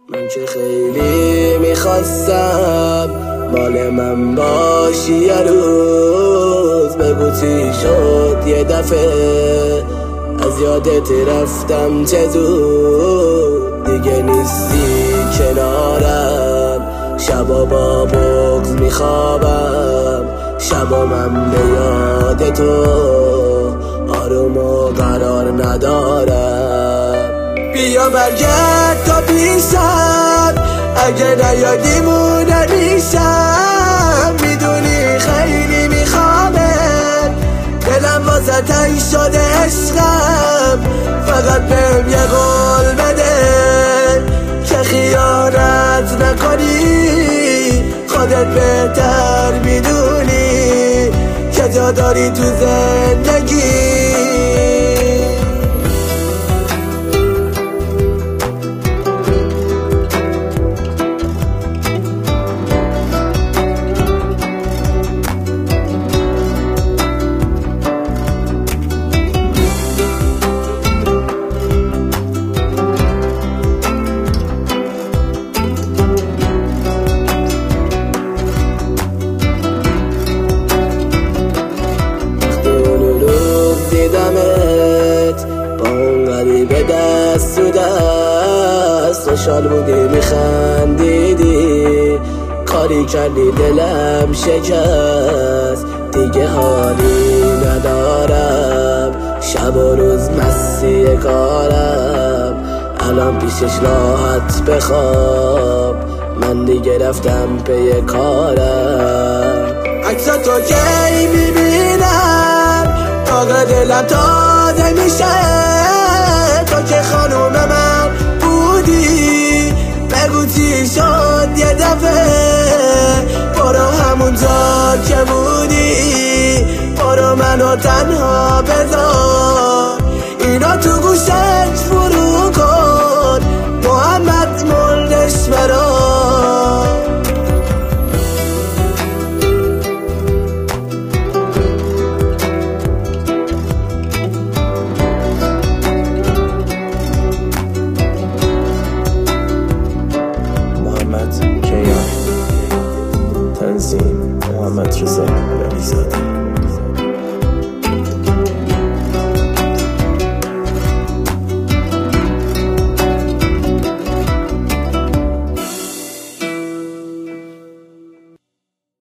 من که خیلی میخواستم مال من باشی یه روز، بگو چی شد یه دفعه از یادت رفتم چه زود. دیگه نیستی کنارم، شبا با بغض میخوابم، شبا من به یاد تو آروم و قرار ندارم. بیا برگرد تا پیشم، اگه نیادی مونه میشم. میدونی خیلی میخوامت، دلم واسه تنگ شده عشقم. فقط بهم یه قول بده که خیانت نکنی، خودت بهتر میدونی که جا داری تو زندگی. دیدمت با اون غریبه دست تو دست، خوشحال بودی میخندیدی، کاری کردی دلم شکست. دیگه حالی ندارم، شب و روز مستی کارم، الان پیشش راحت بخواب، من دیگه رفتم پی کارم. عکس تو کی میبینم تاقه دلم تازه میشه، تو که خانوم من بودی، بگو چی شد یه دفعه. برو همونجا که بودی، برو منو تنها بذار، اینا تو گوشت فرو کن، محمد مردش برا. تنظیم محمد رضا علیزاده.